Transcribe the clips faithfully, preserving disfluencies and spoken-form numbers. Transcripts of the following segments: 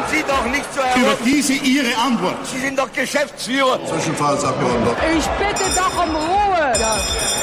Sie doch nicht so herum. Über diese Ihre Antwort. Sie sind doch Geschäftsführer. Zwischenfallsabgeordneter. Ich bitte doch um Ruhe. Ja.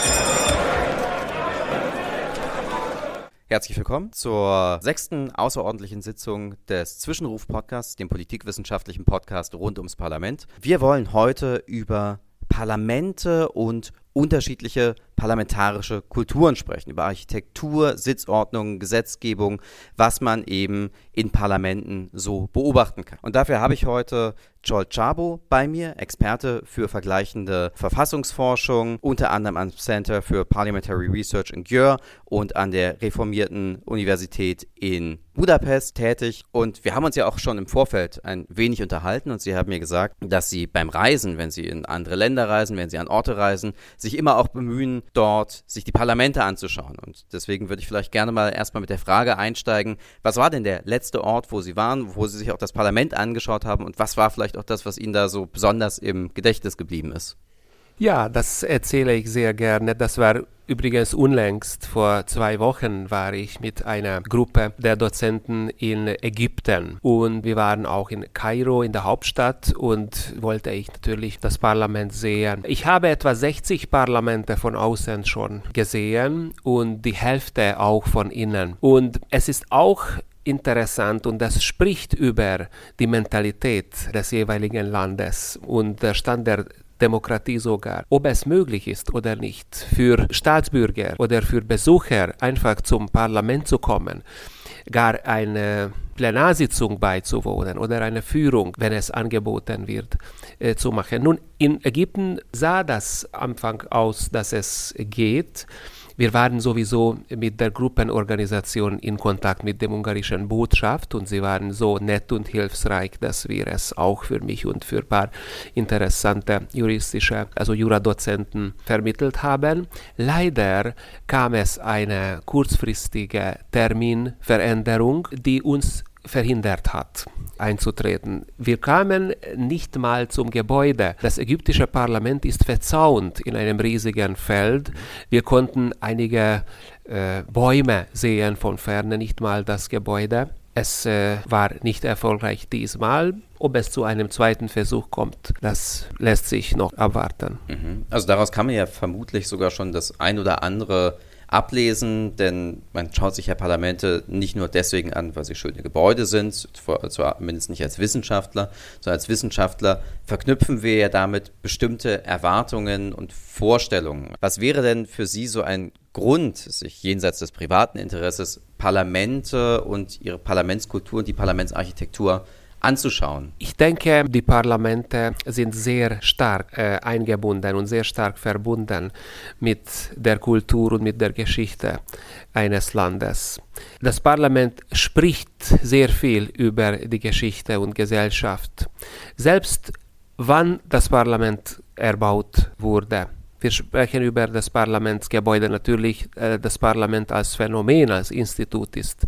Herzlich willkommen zur sechsten außerordentlichen Sitzung des Zwischenruf-Podcasts, dem politikwissenschaftlichen Podcast rund ums Parlament. Wir wollen heute über Parlamente und unterschiedliche parlamentarische Kulturen sprechen, über Architektur, Sitzordnung, Gesetzgebung, was man eben in Parlamenten so beobachten kann. Und dafür habe ich heute Joel Szabo bei mir, Experte für vergleichende Verfassungsforschung, unter anderem am Center for Parliamentary Research in Győr und an der reformierten Universität in Budapest tätig. Und wir haben uns ja auch schon im Vorfeld ein wenig unterhalten und Sie haben mir gesagt, dass Sie beim Reisen, wenn Sie in andere Länder reisen, wenn Sie an Orte reisen, sich immer auch bemühen, dort sich die Parlamente anzuschauen. Und deswegen würde ich vielleicht gerne mal erstmal mit der Frage einsteigen, was war denn der letzte Ort, wo Sie waren, wo Sie sich auch das Parlament angeschaut haben und was war vielleicht auch das, was Ihnen da so besonders im Gedächtnis geblieben ist? Ja, das erzähle ich sehr gerne. Das war übrigens unlängst. Vor zwei Wochen war ich mit einer Gruppe der Dozenten in Ägypten und wir waren auch in Kairo, in der Hauptstadt, und wollte ich natürlich das Parlament sehen. Ich habe etwa sechzig Parlamente von außen schon gesehen und die Hälfte auch von innen. Und es ist auch interessant und das spricht über die Mentalität des jeweiligen Landes und der Stand der Demokratie sogar, ob es möglich ist oder nicht, für Staatsbürger oder für Besucher einfach zum Parlament zu kommen, gar eine Plenarsitzung beizuwohnen oder eine Führung, wenn es angeboten wird, äh, zu machen. Nun, in Ägypten sah das am Anfang aus, dass es geht. Wir waren sowieso mit der Gruppenorganisation in Kontakt mit der ungarischen Botschaft und sie waren so nett und hilfsreich, dass wir es auch für mich und für ein paar interessante juristische, also Juradozenten vermittelt haben. Leider kam es eine kurzfristige Terminveränderung, die uns verhindert hat, einzutreten. Wir kamen nicht mal zum Gebäude. Das ägyptische Parlament ist verzaunt in einem riesigen Feld. Wir konnten einige äh, Bäume sehen von ferne, nicht mal das Gebäude. Es äh, war nicht erfolgreich diesmal. Ob es zu einem zweiten Versuch kommt, das lässt sich noch abwarten. Mhm. Also daraus kann man ja vermutlich sogar schon das ein oder andere ablesen, denn man schaut sich ja Parlamente nicht nur deswegen an, weil sie schöne Gebäude sind, zumindest nicht als Wissenschaftler, sondern als Wissenschaftler verknüpfen wir ja damit bestimmte Erwartungen und Vorstellungen. Was wäre denn für Sie so ein Grund, sich jenseits des privaten Interesses Parlamente und ihre Parlamentskultur und die Parlamentsarchitektur anzuschauen? Ich denke, die Parlamente sind sehr stark äh, eingebunden und sehr stark verbunden mit der Kultur und mit der Geschichte eines Landes. Das Parlament spricht sehr viel über die Geschichte und Gesellschaft. Selbst wann das Parlament erbaut wurde. Wir sprechen über das Parlamentsgebäude. Natürlich, äh, das Parlament als Phänomen, als Institut ist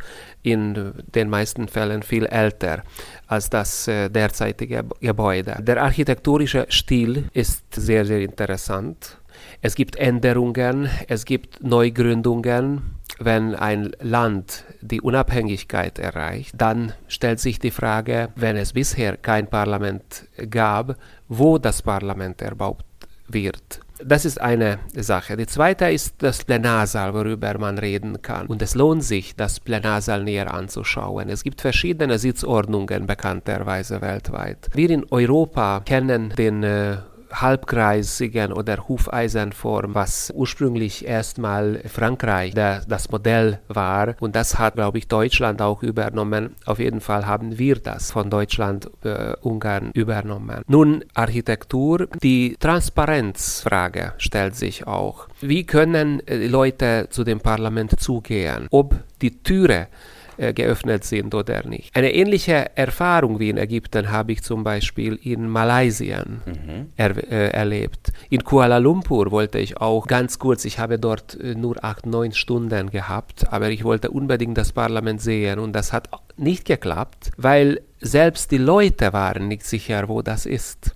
in den meisten Fällen viel älter als das äh, derzeitige Gebäude. Der architektonische Stil ist sehr, sehr interessant. Es gibt Änderungen, es gibt Neugründungen. Wenn ein Land die Unabhängigkeit erreicht, dann stellt sich die Frage, wenn es bisher kein Parlament gab, wo das Parlament erbaut wird. Das ist eine Sache. Die zweite ist das Plenarsaal, worüber man reden kann. Und es lohnt sich, das Plenarsaal näher anzuschauen. Es gibt verschiedene Sitzordnungen bekannterweise weltweit. Wir in Europa kennen den äh, halbkreisigen oder Hufeisenform, was ursprünglich erstmal Frankreich der, das Modell war, und das hat, glaube ich, Deutschland auch übernommen. Auf jeden Fall haben wir das von Deutschland, äh, Ungarn übernommen. Nun, Architektur, die Transparenzfrage stellt sich auch. Wie können äh, Leute zu dem Parlament zugehen? Ob die Türe geöffnet sind oder nicht. Eine ähnliche Erfahrung wie in Ägypten habe ich zum Beispiel in Malaysia mhm. er, äh, erlebt. In Kuala Lumpur wollte ich auch ganz kurz, ich habe dort äh, nur acht, neun Stunden gehabt, aber ich wollte unbedingt das Parlament sehen und das hat nicht geklappt, weil selbst die Leute waren nicht sicher, wo das ist.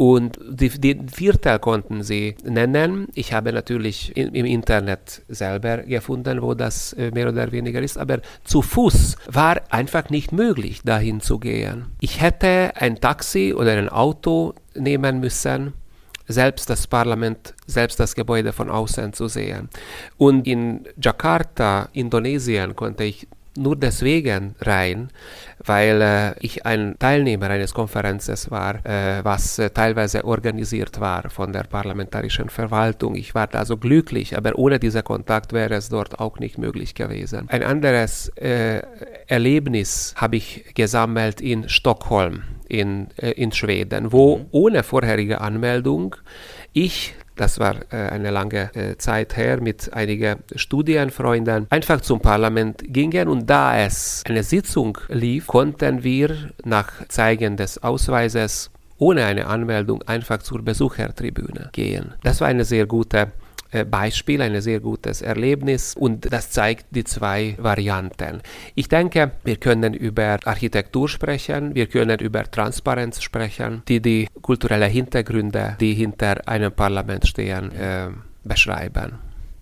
Und die, den Viertel konnten sie nennen. Ich habe natürlich in, im Internet selber gefunden, wo das äh, mehr oder weniger ist, aber zu Fuß war einfach nicht möglich, dahin zu gehen. Ich hätte ein Taxi oder ein Auto nehmen müssen, selbst das Parlament, selbst das Gebäude von außen zu sehen. Und in Jakarta, Indonesien, konnte ich nur deswegen rein, weil äh, ich ein Teilnehmer eines Konferenzes war, äh, was äh, teilweise organisiert war von der parlamentarischen Verwaltung. Ich war also glücklich, aber ohne diesen Kontakt wäre es dort auch nicht möglich gewesen. Ein anderes äh, Erlebnis habe ich gesammelt in Stockholm, in, äh, in Schweden, wo mhm. ohne vorherige Anmeldung ich, das war äh, eine lange äh, Zeit her, mit einigen Studienfreunden einfach zum Parlament gingen, und da es eine Sitzung lief, konnten wir nach Zeigen des Ausweises ohne eine Anmeldung einfach zur Besuchertribüne gehen. Das war eine sehr gute Beispiel, ein sehr gutes Erlebnis, und das zeigt die zwei Varianten. Ich denke, wir können über Architektur sprechen, wir können über Transparenz sprechen, die die kulturellen Hintergründe, die hinter einem Parlament stehen, äh, beschreiben.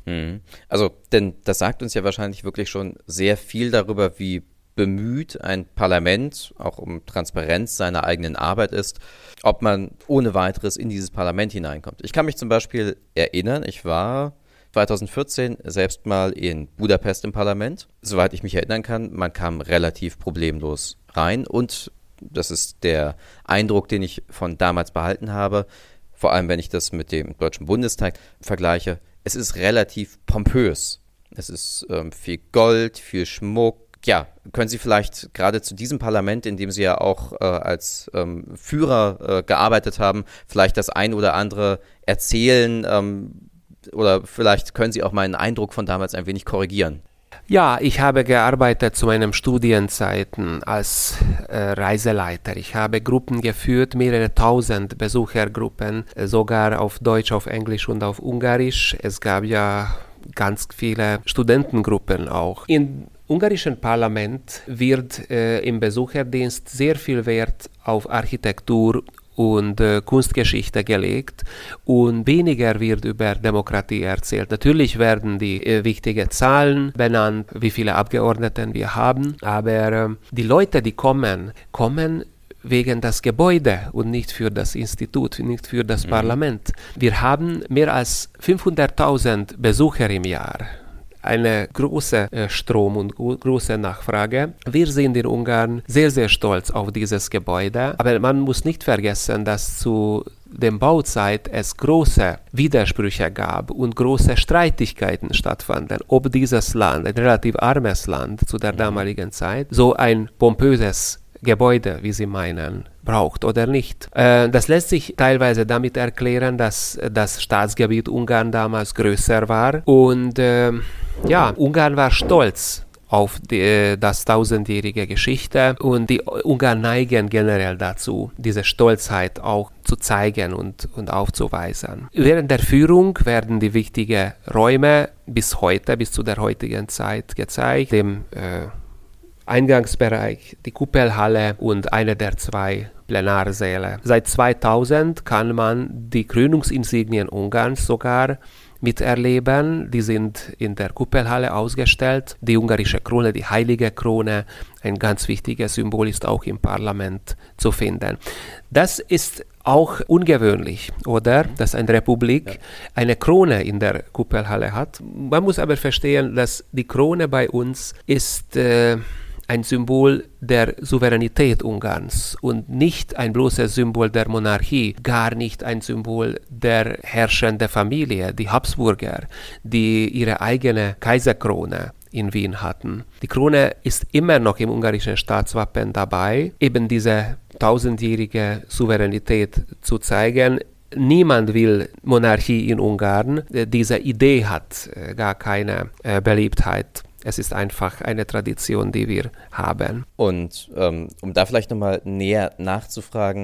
Also, denn das sagt uns ja wahrscheinlich wirklich schon sehr viel darüber, wie bemüht ein Parlament auch um Transparenz seiner eigenen Arbeit ist, ob man ohne weiteres in dieses Parlament hineinkommt. Ich kann mich zum Beispiel erinnern, ich war zweitausendvierzehn selbst mal in Budapest im Parlament. Soweit ich mich erinnern kann, man kam relativ problemlos rein, und das ist der Eindruck, den ich von damals behalten habe, vor allem wenn ich das mit dem Deutschen Bundestag vergleiche, es ist relativ pompös. Es ist ähm, viel Gold, viel Schmuck. Ja, können Sie vielleicht gerade zu diesem Parlament, in dem Sie ja auch äh, als ähm, Führer äh, gearbeitet haben, vielleicht das ein oder andere erzählen, ähm, oder vielleicht können Sie auch meinen Eindruck von damals ein wenig korrigieren? Ja, ich habe gearbeitet zu meinen Studienzeiten als äh, Reiseleiter. Ich habe Gruppen geführt, mehrere tausend Besuchergruppen, äh, sogar auf Deutsch, auf Englisch und auf Ungarisch. Es gab ja ganz viele Studentengruppen auch. Im ungarischen Parlament wird äh, im Besucherdienst sehr viel Wert auf Architektur und äh, Kunstgeschichte gelegt, und weniger wird über Demokratie erzählt. Natürlich werden die äh, wichtigen Zahlen benannt, wie viele Abgeordnete wir haben, aber äh, die Leute, die kommen, kommen wegen das Gebäude und nicht für das Institut, nicht für das mhm. Parlament. Wir haben mehr als fünfhunderttausend Besucher im Jahr. Eine große äh, Strom und gro- große Nachfrage. Wir sind in Ungarn sehr, sehr stolz auf dieses Gebäude, aber man muss nicht vergessen, dass zu der Bauzeit es große Widersprüche gab und große Streitigkeiten stattfanden, ob dieses Land, ein relativ armes Land zu der damaligen Zeit, so ein pompöses Gebäude, wie Sie meinen, braucht oder nicht. Äh, das lässt sich teilweise damit erklären, dass das Staatsgebiet Ungarn damals größer war, und äh, ja, Ungarn war stolz auf die, das tausendjährige Geschichte, und die Ungarn neigen generell dazu, diese Stolzheit auch zu zeigen und, und aufzuweisen. Während der Führung werden die wichtigen Räume bis heute, bis zu der heutigen Zeit gezeigt, dem äh, Eingangsbereich, die Kuppelhalle und eine der zwei Plenarsäle. Seit zweitausend kann man die Krönungsinsignien Ungarns sogar miterleben. Die sind in der Kuppelhalle ausgestellt. Die ungarische Krone, die heilige Krone, ein ganz wichtiges Symbol, ist auch im Parlament zu finden. Das ist auch ungewöhnlich, oder? Dass eine Republik ja. eine Krone in der Kuppelhalle hat. Man muss aber verstehen, dass die Krone bei uns ist äh, ein Symbol der Souveränität Ungarns und nicht ein bloßes Symbol der Monarchie, gar nicht ein Symbol der herrschenden Familie, die Habsburger, die ihre eigene Kaiserkrone in Wien hatten. Die Krone ist immer noch im ungarischen Staatswappen dabei, eben diese tausendjährige Souveränität zu zeigen. Niemand will Monarchie in Ungarn. Diese Idee hat gar keine Beliebtheit. Es ist einfach eine Tradition, die wir haben. Und ähm, um da vielleicht nochmal näher nachzufragen,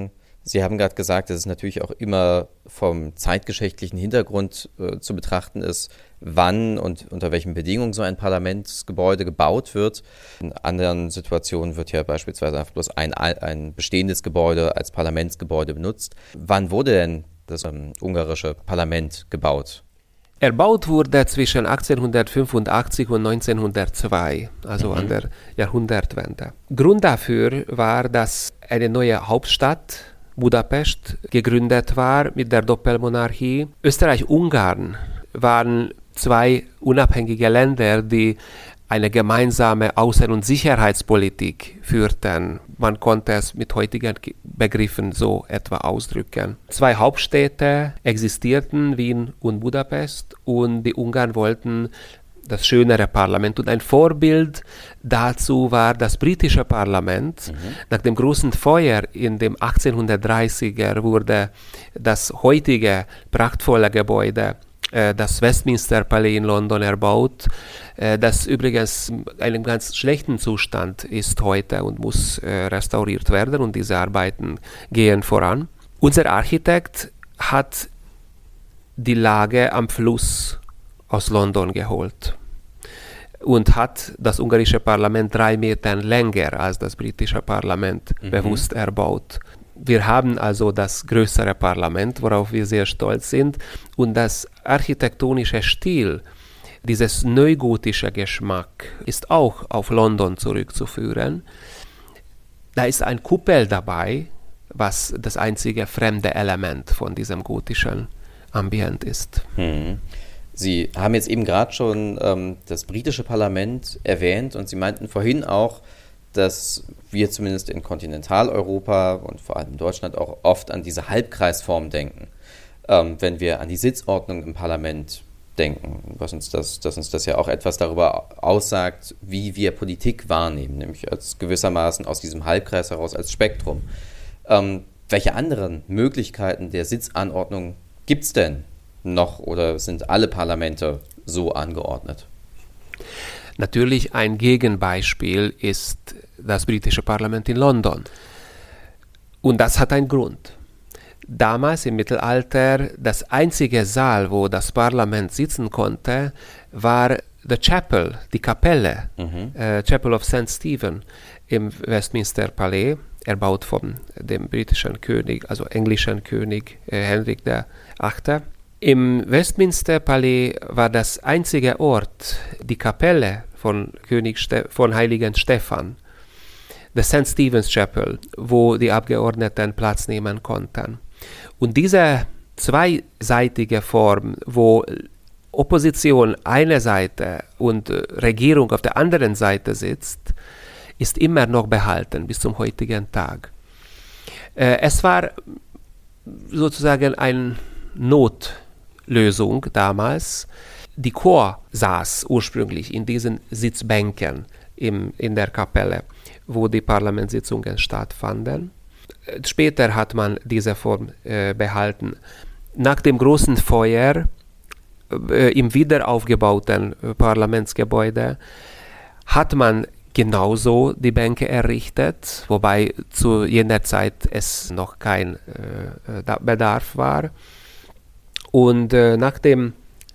Sie haben gerade gesagt, dass es natürlich auch immer vom zeitgeschichtlichen Hintergrund äh, zu betrachten ist, wann und unter welchen Bedingungen so ein Parlamentsgebäude gebaut wird. In anderen Situationen wird ja beispielsweise einfach bloß ein, ein bestehendes Gebäude als Parlamentsgebäude benutzt. Wann wurde denn das ähm, ungarische Parlament gebaut? Erbaut wurde zwischen achtzehnhundertfünfundachtzig und neunzehnhundertzwei, also mhm. an der Jahrhundertwende. Grund dafür war, dass eine neue Hauptstadt, Budapest, gegründet war mit der Doppelmonarchie. Österreich-Ungarn waren zwei unabhängige Länder, die eine gemeinsame Außen- und Sicherheitspolitik führten. Man konnte es mit heutigen Begriffen so etwa ausdrücken. Zwei Hauptstädte existierten, Wien und Budapest, und die Ungarn wollten das schönere Parlament. Und ein Vorbild dazu war das britische Parlament. Mhm. Nach dem großen Feuer in den achtzehnhundertdreißiger wurde das heutige prachtvolle Gebäude, äh, das Westminster Palais in London, erbaut, äh, das übrigens in einem ganz schlechten Zustand ist heute und muss äh, restauriert werden, und diese Arbeiten gehen voran. Unser Architekt hat die Lage am Fluss aus London geholt und hat das ungarische Parlament drei Meter länger als das britische Parlament mhm. bewusst erbaut. Wir haben also das größere Parlament, worauf wir sehr stolz sind, und das architektonische Stil, dieses neugotische Geschmack, ist auch auf London zurückzuführen. Da ist ein Kuppel dabei, was das einzige fremde Element von diesem gotischen Ambient ist. Mhm. Sie haben jetzt eben gerade schon ähm, das britische Parlament erwähnt, und Sie meinten vorhin auch, dass wir zumindest in Kontinentaleuropa und vor allem in Deutschland auch oft an diese Halbkreisform denken, ähm, wenn wir an die Sitzordnung im Parlament denken, was uns das, dass uns das ja auch etwas darüber aussagt, wie wir Politik wahrnehmen, nämlich als gewissermaßen aus diesem Halbkreis heraus als Spektrum. Ähm, welche anderen Möglichkeiten der Sitzanordnung gibt es denn noch, oder sind alle Parlamente so angeordnet? Natürlich ein Gegenbeispiel ist das britische Parlament in London. Und das hat einen Grund. Damals im Mittelalter, das einzige Saal, wo das Parlament sitzen konnte, war the Chapel, die Kapelle, mhm. äh, Chapel of Saint Stephen im Westminster Palais, erbaut von dem britischen König, also englischen König äh, Henrik der Achte. Im Westminster Palais war das einzige Ort, die Kapelle von, König Ste- von Heiligen Stephan, the Saint Stephen's Chapel, wo die Abgeordneten Platz nehmen konnten. Und diese zweiseitige Form, wo Opposition eine Seite und Regierung auf der anderen Seite sitzt, ist immer noch behalten bis zum heutigen Tag. Äh, es war sozusagen eine Notlösung damals. Die Chor saß ursprünglich in diesen Sitzbänken im, in der Kapelle, wo die Parlamentssitzungen stattfanden. Später hat man diese Form äh, behalten. Nach dem großen Feuer äh, im wiederaufgebauten äh, Parlamentsgebäude hat man genauso die Bänke errichtet, wobei zu jener Zeit es noch kein äh, Bedarf war. Und äh, nachdem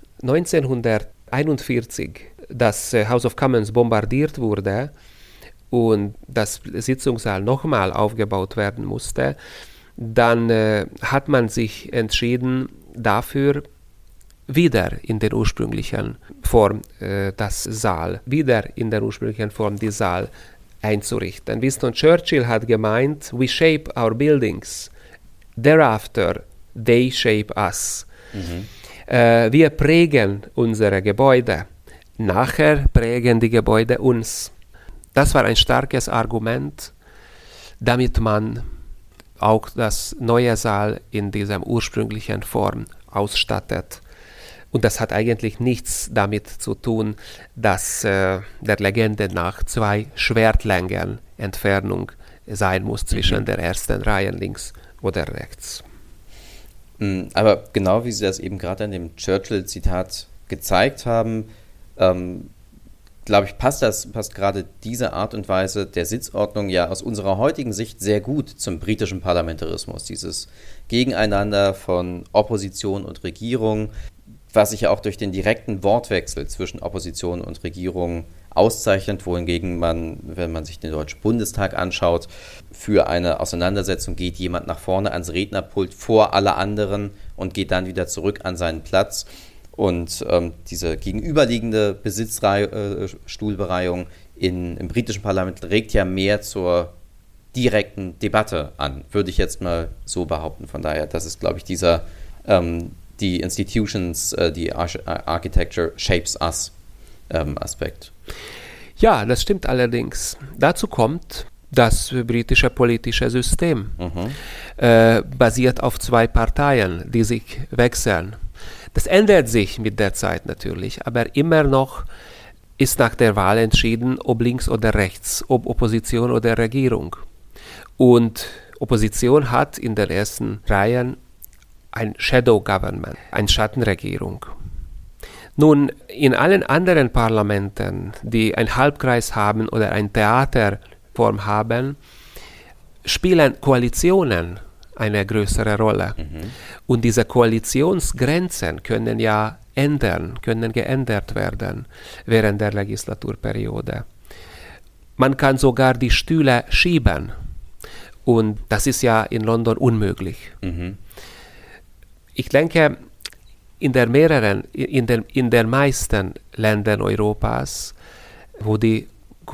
neunzehnhunderteinundvierzig das äh, House of Commons bombardiert wurde und das Sitzungssaal nochmal aufgebaut werden musste, dann äh, hat man sich entschieden, dafür wieder in der ursprünglichen Form äh, das Saal, wieder in der ursprünglichen Form die Saal einzurichten. Winston Churchill hat gemeint, we shape our buildings, thereafter they shape us. Mhm. Äh, wir prägen unsere Gebäude, nachher prägen die Gebäude uns. Das war ein starkes Argument, damit man auch das neue Saal in dieser ursprünglichen Form ausstattet. Und das hat eigentlich nichts damit zu tun, dass äh, der Legende nach zwei Schwertlängen Entfernung sein muss zwischen mhm. der ersten Reihe links oder rechts. Aber genau wie Sie das eben gerade in dem Churchill-Zitat gezeigt haben, ähm, glaube ich, passt das, passt gerade diese Art und Weise der Sitzordnung ja aus unserer heutigen Sicht sehr gut zum britischen Parlamentarismus. Dieses Gegeneinander von Opposition und Regierung, was sich ja auch durch den direkten Wortwechsel zwischen Opposition und Regierung auszeichnet, wohingegen man, wenn man sich den Deutschen Bundestag anschaut, für eine Auseinandersetzung geht jemand nach vorne ans Rednerpult vor alle anderen und geht dann wieder zurück an seinen Platz. Und ähm, diese gegenüberliegende Besitzstuhlbereihung äh, im britischen Parlament regt ja mehr zur direkten Debatte an, würde ich jetzt mal so behaupten. Von daher, das ist, glaube ich, dieser ähm, die Institutions, äh, die Arch- Architecture shapes us ähm, Aspekt. Ja, das stimmt allerdings. Dazu kommt, das britische politische System mhm. äh, basiert auf zwei Parteien, die sich wechseln. Das ändert sich mit der Zeit natürlich, aber immer noch ist nach der Wahl entschieden, ob links oder rechts, ob Opposition oder Regierung. Und Opposition hat in den ersten Reihen ein Shadow Government, eine Schattenregierung. Nun, in allen anderen Parlamenten, die einen Halbkreis haben oder eine Theaterform haben, spielen Koalitionen eine größere Rolle. Mhm. Und diese Koalitionsgrenzen können ja ändern, können geändert werden während der Legislaturperiode. Man kann sogar die Stühle schieben. Und das ist ja in London unmöglich. Mhm. Ich denke, in der mehreren, in den, in den meisten Ländern Europas, wo die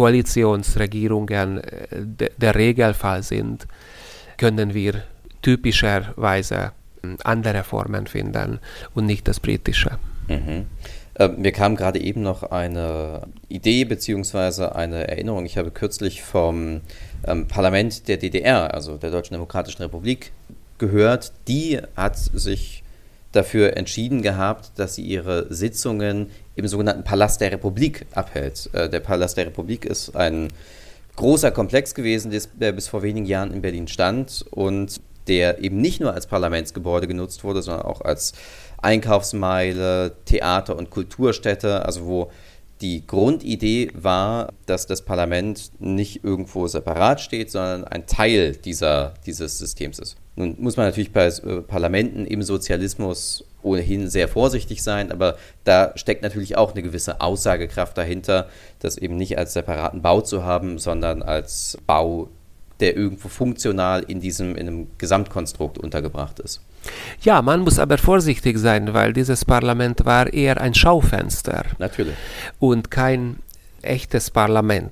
Koalitionsregierungen de, der Regelfall sind, können wir typischerweise andere Formen finden und nicht das britische. Mhm. Äh, mir kam gerade eben noch eine Idee bzw. eine Erinnerung. Ich habe kürzlich vom ähm, Parlament der D D R, also der Deutschen Demokratischen Republik, gehört. Die hat sich dafür entschieden gehabt, dass sie ihre Sitzungen im sogenannten Palast der Republik abhält. Äh, der Palast der Republik ist ein großer Komplex gewesen, der bis vor wenigen Jahren in Berlin stand und der eben nicht nur als Parlamentsgebäude genutzt wurde, sondern auch als Einkaufsmeile, Theater- und Kulturstätte, also wo die Grundidee war, dass das Parlament nicht irgendwo separat steht, sondern ein Teil dieser, dieses Systems ist. Nun muss man natürlich bei äh, Parlamenten im Sozialismus ohnehin sehr vorsichtig sein, aber da steckt natürlich auch eine gewisse Aussagekraft dahinter, das eben nicht als separaten Bau zu haben, sondern als Bau, der irgendwo funktional in diesem in einem Gesamtkonstrukt untergebracht ist. Ja, man muss aber vorsichtig sein, weil dieses Parlament war eher ein Schaufenster. Natürlich. Und kein echtes Parlament.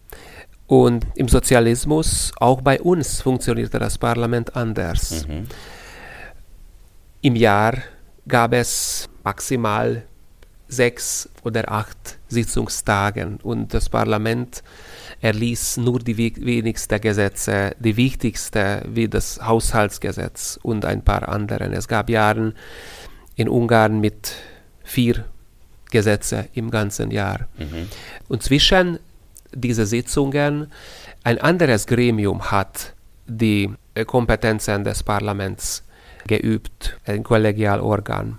Und im Sozialismus, auch bei uns, funktionierte das Parlament anders. Mhm. Im Jahr gab es maximal sechs oder acht Sitzungstagen und das Parlament erließ nur die wenigsten Gesetze, die wichtigste wie das Haushaltsgesetz und ein paar andere. Es gab Jahre in Ungarn mit vier Gesetze im ganzen Jahr. Mhm. Und zwischen diese Sitzungen ein anderes Gremium hat die Kompetenzen des Parlaments geübt, ein Kollegialorgan.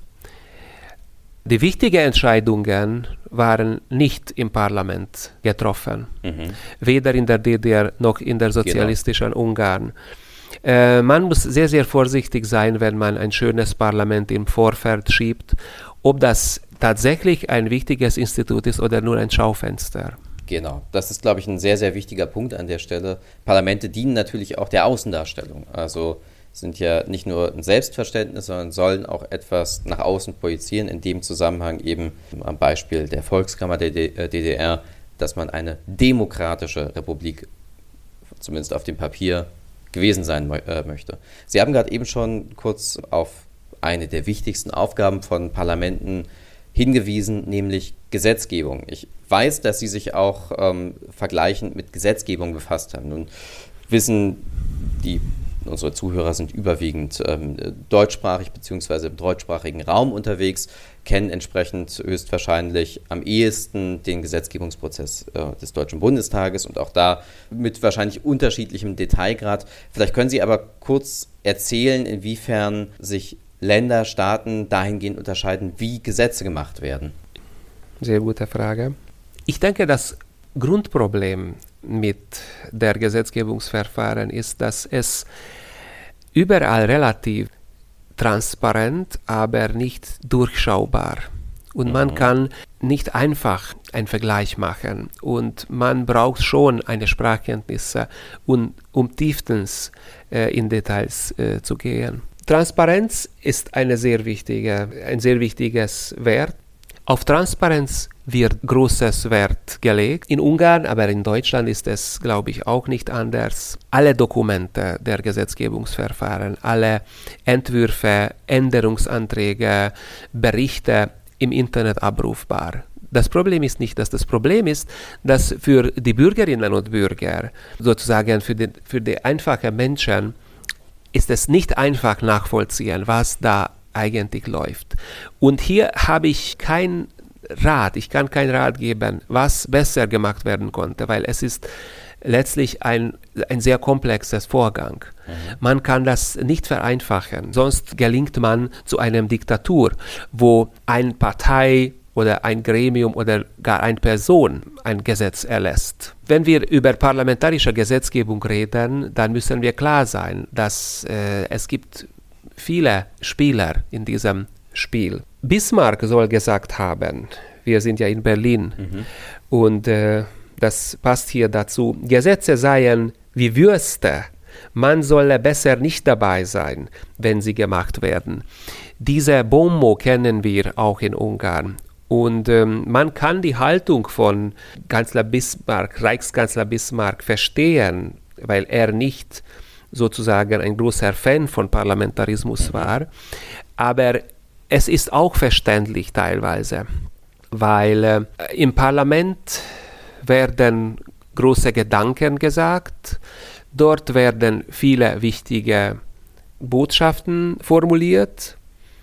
Die wichtigen Entscheidungen waren nicht im Parlament getroffen, mhm. weder in der D D R noch in der sozialistischen genau. Ungarn. Äh, man muss sehr, sehr vorsichtig sein, wenn man ein schönes Parlament im Vorfeld schiebt, ob das tatsächlich ein wichtiges Institut ist oder nur ein Schaufenster. Genau, das ist, glaube ich, ein sehr, sehr wichtiger Punkt an der Stelle. Parlamente dienen natürlich auch der Außendarstellung, also sind ja nicht nur ein Selbstverständnis, sondern sollen auch etwas nach außen projizieren, in dem Zusammenhang eben am Beispiel der Volkskammer der D D R, dass man eine demokratische Republik, zumindest auf dem Papier, gewesen sein äh, möchte. Sie haben gerade eben schon kurz auf eine der wichtigsten Aufgaben von Parlamenten hingewiesen, nämlich Gesetzgebung. Ich weiß, dass Sie sich auch ähm, vergleichend mit Gesetzgebung befasst haben. Nun wissen die Unsere Zuhörer sind überwiegend ähm, deutschsprachig bzw. im deutschsprachigen Raum unterwegs, kennen entsprechend höchstwahrscheinlich am ehesten den Gesetzgebungsprozess äh, des Deutschen Bundestages und auch da mit wahrscheinlich unterschiedlichem Detailgrad. Vielleicht können Sie aber kurz erzählen, inwiefern sich Länder, Staaten dahingehend unterscheiden, wie Gesetze gemacht werden. Sehr gute Frage. Ich denke, das Grundproblem mit der Gesetzgebungsverfahren ist, dass es überall relativ transparent, aber nicht durchschaubar. Und man kann nicht einfach einen Vergleich machen. Und man braucht schon eine Sprachkenntnisse, um, um tieftens äh, in Details äh, zu gehen. Transparenz ist eine sehr wichtige, ein sehr wichtiges Wert. Auf Transparenz wird großes Wert gelegt. In Ungarn, aber in Deutschland ist es, glaube ich, auch nicht anders. Alle Dokumente der Gesetzgebungsverfahren, alle Entwürfe, Änderungsanträge, Berichte im Internet abrufbar. Das Problem ist nicht, dass das Problem ist, dass für die Bürgerinnen und Bürger, sozusagen für die, für die einfachen Menschen, ist es nicht einfach nachvollziehen, was da eigentlich läuft. Und hier habe ich keinen Rat, ich kann keinen Rat geben, was besser gemacht werden konnte, weil es ist letztlich ein, ein sehr komplexes Vorgang. Mhm. Man kann das nicht vereinfachen, sonst gelingt man zu einer Diktatur, wo eine Partei oder ein Gremium oder gar eine Person ein Gesetz erlässt. Wenn wir über parlamentarische Gesetzgebung reden, dann müssen wir klar sein, dass äh, es gibt viele Spieler in diesem Spiel. Bismarck soll gesagt haben, wir sind ja in Berlin, mhm. und äh, das passt hier dazu, Gesetze seien wie Würste, man solle besser nicht dabei sein, wenn sie gemacht werden. Diese Bommo kennen wir auch in Ungarn. Und ähm, man kann die Haltung von Kanzler Bismarck, Reichskanzler Bismarck verstehen, weil er nicht sozusagen ein großer Fan von Parlamentarismus war. Aber es ist auch verständlich teilweise, weil äh, im Parlament werden große Gedanken gesagt, dort werden viele wichtige Botschaften formuliert.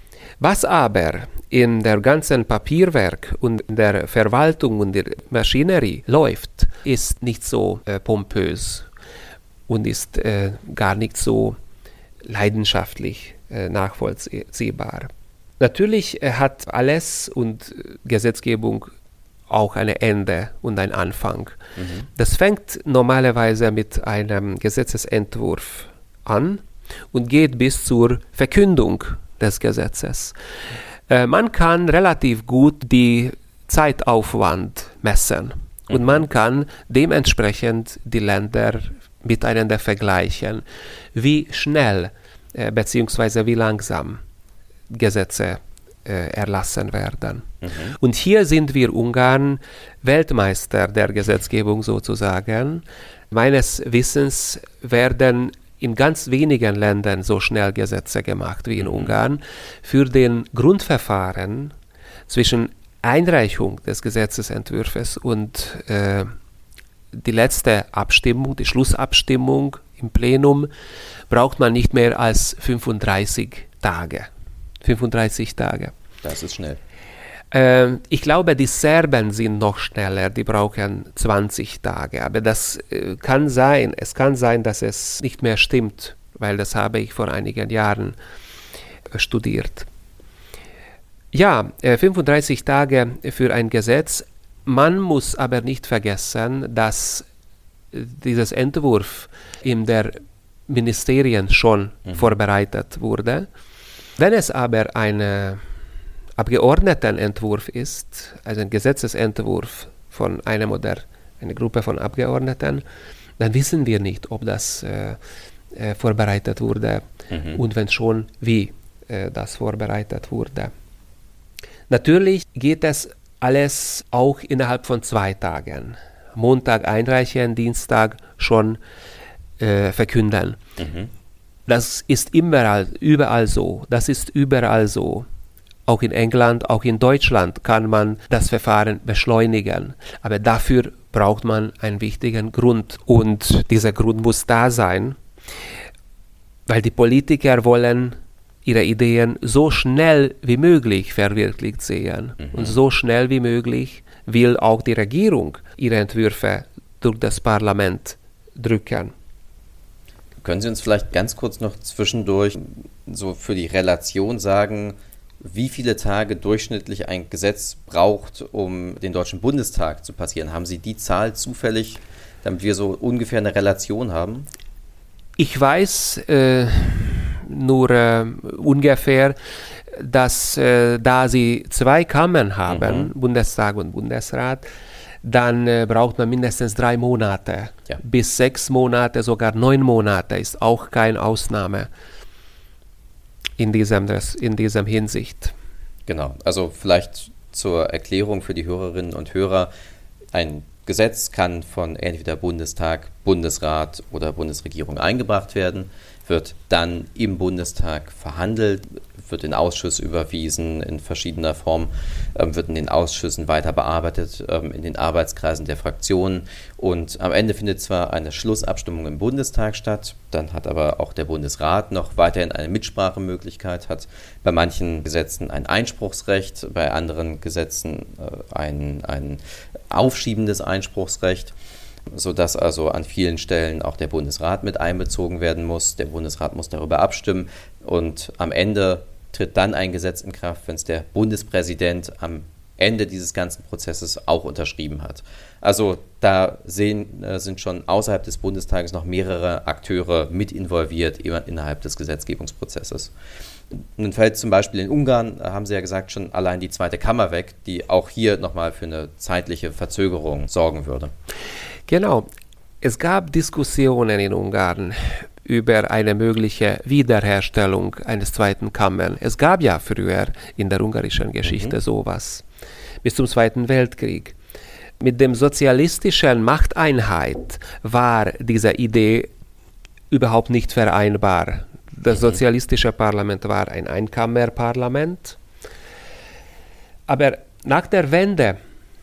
Was aber in der ganzen Papierwerk und in der Verwaltung und der Maschinerie läuft, ist nicht so äh, pompös und ist äh, gar nicht so leidenschaftlich äh, nachvollziehbar. Natürlich äh, hat alles und Gesetzgebung auch ein Ende und ein Anfang. Mhm. Das fängt normalerweise mit einem Gesetzesentwurf an und geht bis zur Verkündung des Gesetzes. Äh, man kann relativ gut die Zeitaufwand messen mhm. und man kann dementsprechend die Länder miteinander vergleichen, wie schnell äh, bzw. wie langsam Gesetze äh, erlassen werden. Mhm. Und hier sind wir Ungarn Weltmeister der Gesetzgebung sozusagen. Meines Wissens werden in ganz wenigen Ländern so schnell Gesetze gemacht wie in mhm. Ungarn. Für den Grundverfahren zwischen Einreichung des Gesetzesentwurfs und äh, die letzte Abstimmung, die Schlussabstimmung im Plenum, braucht man nicht mehr als fünfunddreißig Tage. fünfunddreißig Tage. Das ist schnell. Äh, ich glaube, die Serben sind noch schneller, die brauchen zwanzig Tage. Aber das äh, kann sein, es kann sein, dass es nicht mehr stimmt, weil das habe ich vor einigen Jahren äh, studiert. Ja, äh, fünfunddreißig Tage für ein Gesetz. Man muss aber nicht vergessen, dass äh, dieses Entwurf in der Ministerien schon mhm. vorbereitet wurde. Wenn es aber ein Abgeordnetenentwurf ist, also ein Gesetzesentwurf von einem oder einer Gruppe von Abgeordneten, dann wissen wir nicht, ob das äh, äh, vorbereitet wurde mhm. und wenn schon, wie äh, das vorbereitet wurde. Natürlich geht es alles auch innerhalb von zwei Tagen. Montag einreichen, Dienstag schon äh, verkünden. Mhm. Das ist überall, überall so. Das ist überall so. Auch in England, auch in Deutschland kann man das Verfahren beschleunigen. Aber dafür braucht man einen wichtigen Grund. Und dieser Grund muss da sein, weil die Politiker wollen ihre Ideen so schnell wie möglich verwirklicht sehen. Mhm. Und so schnell wie möglich will auch die Regierung ihre Entwürfe durch das Parlament drücken. Können Sie uns vielleicht ganz kurz noch zwischendurch so für die Relation sagen, wie viele Tage durchschnittlich ein Gesetz braucht, um den Deutschen Bundestag zu passieren? Haben Sie die Zahl zufällig, damit wir so ungefähr eine Relation haben? Ich weiß äh, nur äh, ungefähr, dass äh, da sie zwei Kammern haben, mhm. Bundestag und Bundesrat, dann äh, braucht man mindestens drei Monate. Ja. Bis sechs Monate, sogar neun Monate ist auch keine Ausnahme in diesem, in diesem Hinsicht. Genau, also vielleicht zur Erklärung für die Hörerinnen und Hörer, ein Gesetz kann von entweder Bundestag, Bundesrat oder Bundesregierung eingebracht werden, wird dann im Bundestag verhandelt, wird in Ausschuss überwiesen in verschiedener Form, ähm, wird in den Ausschüssen weiter bearbeitet, ähm, in den Arbeitskreisen der Fraktionen und am Ende findet zwar eine Schlussabstimmung im Bundestag statt, dann hat aber auch der Bundesrat noch weiterhin eine Mitsprachemöglichkeit, hat bei manchen Gesetzen ein Einspruchsrecht, bei anderen Gesetzen äh, ein, ein aufschiebendes Einspruchsrecht, sodass also an vielen Stellen auch der Bundesrat mit einbezogen werden muss. Der Bundesrat muss darüber abstimmen und am Ende tritt dann ein Gesetz in Kraft, wenn es der Bundespräsident am Ende dieses ganzen Prozesses auch unterschrieben hat. Also da sehen, äh, sind schon außerhalb des Bundestages noch mehrere Akteure mit involviert innerhalb des Gesetzgebungsprozesses. Nun fällt zum Beispiel in Ungarn, haben Sie ja gesagt, schon allein die zweite Kammer weg, die auch hier nochmal für eine zeitliche Verzögerung sorgen würde. Genau. Es gab Diskussionen in Ungarn über eine mögliche Wiederherstellung eines zweiten Kammern. Es gab ja früher in der ungarischen Geschichte mhm. sowas, bis zum Zweiten Weltkrieg. Mit dem sozialistischen Machteinheit war diese Idee überhaupt nicht vereinbar. Das mhm. sozialistische Parlament war ein Einkammerparlament. Aber nach der Wende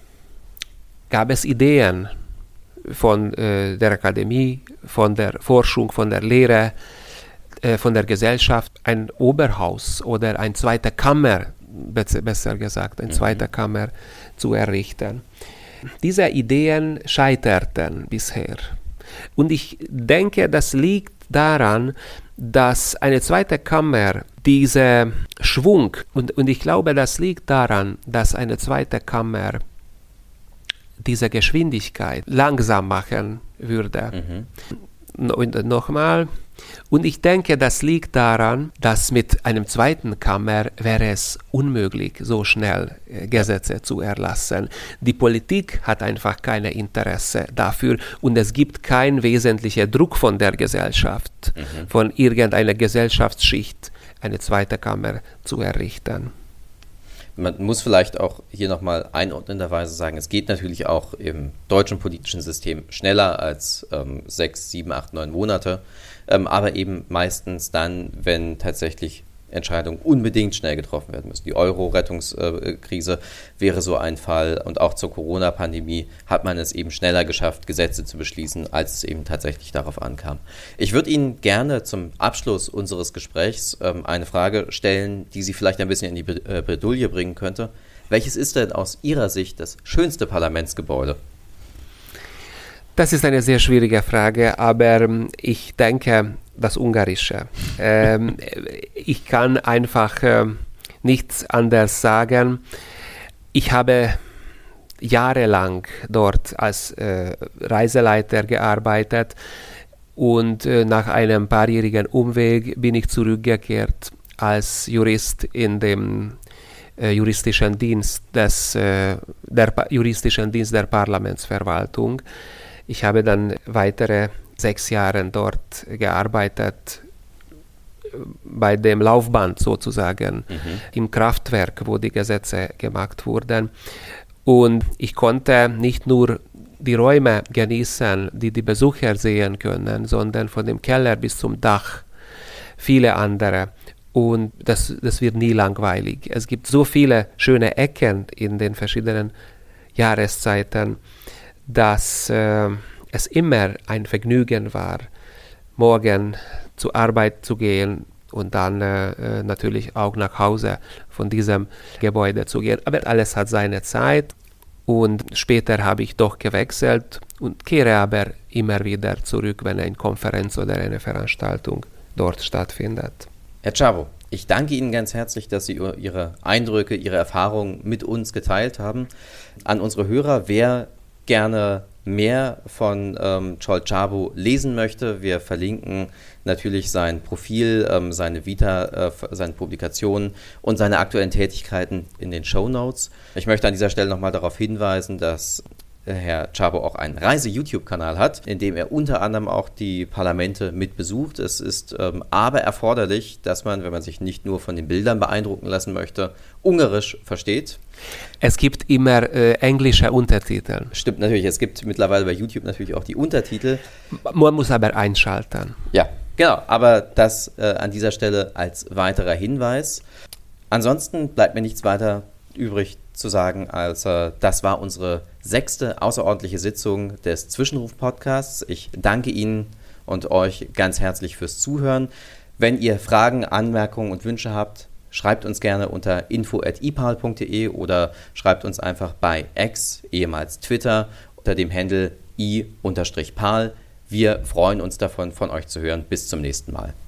gab es Ideen von äh, der Akademie, von der Forschung, von der Lehre, äh, von der Gesellschaft, ein Oberhaus oder eine zweite Kammer, be- besser gesagt, eine mhm. zweite Kammer zu errichten. Diese Ideen scheiterten bisher. Und ich denke, das liegt daran, dass eine zweite Kammer diese Schwung, und, und ich glaube, das liegt daran, dass eine zweite Kammer diese Geschwindigkeit langsam machen würde. Mhm. Und nochmal, und ich denke, das liegt daran, dass mit einem zweiten Kammer wäre es unmöglich, so schnell Gesetze zu erlassen. Die Politik hat einfach kein Interesse dafür und es gibt keinen wesentlichen Druck von der Gesellschaft, mhm. von irgendeiner Gesellschaftsschicht, eine zweite Kammer zu errichten. Man muss vielleicht auch hier nochmal einordnenderweise sagen, es geht natürlich auch im deutschen politischen System schneller als ähm, sechs, sieben, acht, neun Monate, ähm, aber eben meistens dann, wenn tatsächlich Entscheidungen unbedingt schnell getroffen werden müssen. Die Euro-Rettungskrise äh, wäre so ein Fall und auch zur Corona-Pandemie hat man es eben schneller geschafft, Gesetze zu beschließen, als es eben tatsächlich darauf ankam. Ich würde Ihnen gerne zum Abschluss unseres Gesprächs ähm, eine Frage stellen, die Sie vielleicht ein bisschen in die äh, Bredouille bringen könnte. Welches ist denn aus Ihrer Sicht das schönste Parlamentsgebäude? Das ist eine sehr schwierige Frage, aber ich denke, das Ungarische. ähm, ich kann einfach äh, nichts anderes sagen. Ich habe jahrelang dort als äh, Reiseleiter gearbeitet und äh, nach einem paarjährigen Umweg bin ich zurückgekehrt als Jurist in dem äh, juristischen Dienst des äh, der pa- juristischen Dienst der Parlamentsverwaltung. Ich habe dann weitere sechs Jahre dort gearbeitet, bei dem Laufband sozusagen, mhm. im Kraftwerk, wo die Gesetze gemacht wurden. Und ich konnte nicht nur die Räume genießen, die die Besucher sehen können, sondern von dem Keller bis zum Dach viele andere. Und das, das wird nie langweilig. Es gibt so viele schöne Ecken in den verschiedenen Jahreszeiten, dass äh, es immer ein Vergnügen war, morgen zur Arbeit zu gehen und dann äh, natürlich auch nach Hause von diesem Gebäude zu gehen. Aber alles hat seine Zeit und später habe ich doch gewechselt und kehre aber immer wieder zurück, wenn eine Konferenz oder eine Veranstaltung dort stattfindet. Herr Czavo, Ich danke Ihnen ganz herzlich, dass Sie Ihre Eindrücke, Ihre Erfahrungen mit uns geteilt haben. An unsere Hörer, wer gerne mehr von ähm, Zsolt Csaba lesen möchte, wir verlinken natürlich sein Profil, ähm, seine Vita, äh, seine Publikationen und seine aktuellen Tätigkeiten in den Shownotes. Ich möchte an dieser Stelle nochmal darauf hinweisen, dass Herr Csaba auch einen Reise-YouTube-Kanal hat, in dem er unter anderem auch die Parlamente mit besucht. Es ist ähm, aber erforderlich, dass man, wenn man sich nicht nur von den Bildern beeindrucken lassen möchte, Ungarisch versteht. Es gibt immer äh, englische Untertitel. Stimmt natürlich, es gibt mittlerweile bei YouTube natürlich auch die Untertitel. Man muss aber einschalten. Ja, genau, aber das äh, an dieser Stelle als weiterer Hinweis. Ansonsten bleibt mir nichts weiter übrig zu sagen, als äh, das war unsere sechste außerordentliche Sitzung des Zwischenruf-Podcasts. Ich danke Ihnen und euch ganz herzlich fürs Zuhören. Wenn ihr Fragen, Anmerkungen und Wünsche habt, schreibt uns gerne unter info at i p a l punkt d e oder schreibt uns einfach bei X, ehemals Twitter, unter dem Handle i Bindestrich p a l. Wir freuen uns davon, von euch zu hören. Bis zum nächsten Mal.